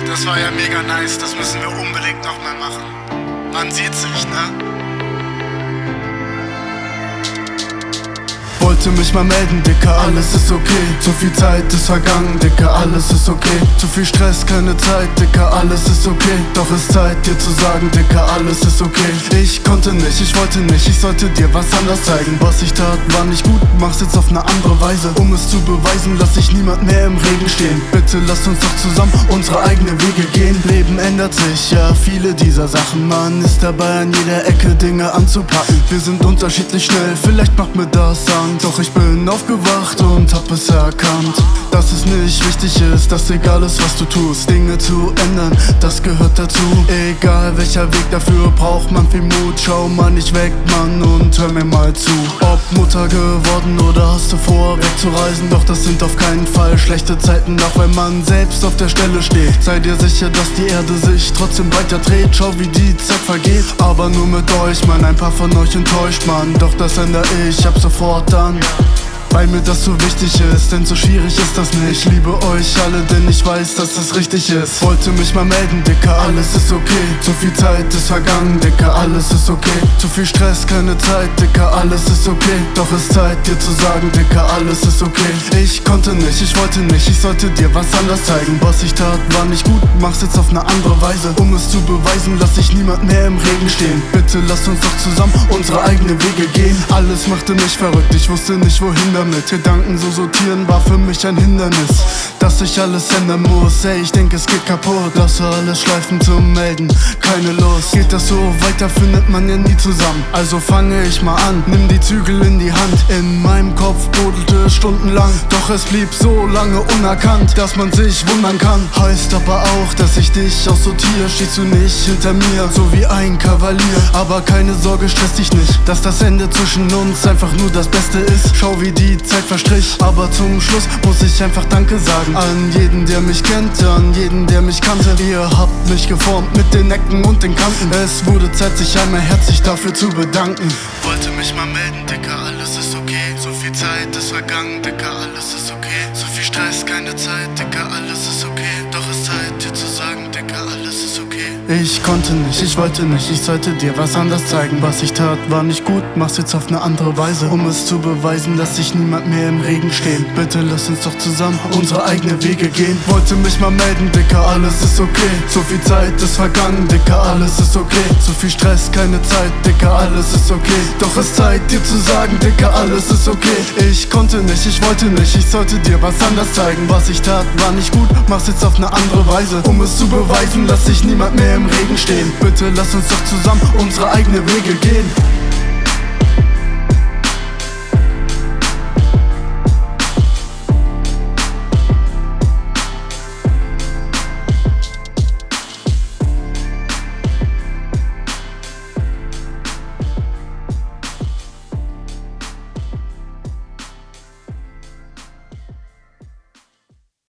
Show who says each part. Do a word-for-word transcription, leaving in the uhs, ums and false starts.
Speaker 1: Das war ja mega nice, das müssen wir unbedingt nochmal machen. Man sieht sich, ne?
Speaker 2: Wollte mich mal melden, Dicker, alles ist okay. Zu viel Zeit ist vergangen, Dicker, alles ist okay. Zu viel Stress, keine Zeit, Dicker, alles ist okay. Doch ist Zeit, dir zu sagen, Dicker, alles ist okay. Ich konnte nicht, ich wollte nicht, ich sollte dir was anders zeigen. Was ich tat, war nicht gut, mach's jetzt auf eine andere Weise. Um es zu beweisen, lass ich niemand mehr im Regen stehen. Bitte lass uns doch zusammen unsere eigenen Wege gehen. Leben ändert sich, ja, viele dieser Sachen. Man ist dabei, an jeder Ecke Dinge anzupacken. Wir sind unterschiedlich schnell, vielleicht macht mir das Angst. Doch ich bin aufgewacht und hab es erkannt, dass es nicht wichtig ist, dass egal ist, was du tust, Dinge zu ändern, das gehört dazu. Egal welcher Weg dafür, braucht man viel Mut. Schau mal nicht weg, Mann, und hör mir mal zu. Ob Mutter geworden oder hast du vor, wegzureisen? Doch das sind auf keinen Fall schlechte Zeiten, auch wenn man selbst auf der Stelle steht. Sei dir sicher, dass die Erde sich trotzdem weiter dreht. Schau, wie die Zeit vergeht, aber nur mit euch, Mann. Ein paar von euch enttäuscht, Mann, doch das ändere ich ab sofort dann. Weil mir das so wichtig ist, denn so schwierig ist das nicht. Ich liebe euch alle, denn ich weiß, dass es richtig ist. Wollte mich mal melden, Dicker, alles ist okay. Zu viel Zeit ist vergangen, Dicker, alles ist okay. Zu viel Stress, keine Zeit, Dicker, alles ist okay. Doch ist Zeit, dir zu sagen, Dicker, alles ist okay. Ich konnte nicht, ich wollte nicht, ich sollte dir was anders zeigen. Was ich tat, war nicht gut, mach's jetzt auf eine andere Weise. Um es zu beweisen, lass ich niemand mehr im Regen stehen. Bitte lass uns doch zusammen unsere eigenen Wege gehen. Alles machte mich verrückt, ich wusste nicht wohin damit. Gedanken so sortieren war für mich ein Hindernis, dass ich alles ändern muss. Ey, ich denk, es geht kaputt. Lasse alles schleifen zum Melden, keine Lust. Geht das so weiter, findet man ja nie zusammen. Also fange ich mal an, nimm die Zügel in die Hand. In meinem Kopf brodelte stundenlang, doch es blieb so lange unerkannt, dass man sich wundern kann. Heißt aber auch, dass ich dich aussortiere. Stehst du nicht hinter mir, so wie ein Kavalier. Aber keine Sorge, stress dich nicht, dass das Ende zwischen uns einfach nur das Beste ist. Schau, wie die Zeit verstrich, aber zum Schluss muss ich einfach Danke sagen. An jeden, der mich kennt, an jeden, der mich kannte. Ihr habt mich geformt mit den Ecken und den Kanten. Es wurde Zeit, sich einmal herzlich dafür zu bedanken.
Speaker 1: Wollte mich mal melden, Dicker, alles ist okay. So viel Zeit ist vergangen, Dicker, alles ist okay. So viel Stress, keine Zeit, Dicker, alles ist okay. Doch ist Zeit, dir zu sagen, Dicker, alles ist okay.
Speaker 2: Ich konnte nicht, ich wollte nicht, ich sollte dir was anders zeigen. Was ich tat, war nicht gut, mach's jetzt auf eine andere Weise. Um es zu beweisen, dass sich niemand mehr im Regen steht. Bitte lass uns doch zusammen unsere eigenen Wege gehen. Wollte mich mal melden, Dicker, alles ist okay. So viel Zeit ist vergangen, Dicker, alles ist okay. So viel Stress, keine Zeit, Dicker, alles ist okay. Doch es ist Zeit, dir zu sagen, Dicker, alles ist okay. Ich konnte nicht, ich wollte nicht, ich sollte dir was anders zeigen. Was ich tat, war nicht gut, mach's jetzt auf eine andere Weise. Um es zu beweisen, lass sich niemand mehr im Regen stehen. Bitte lass uns doch zusammen unsere eigenen Wege gehen.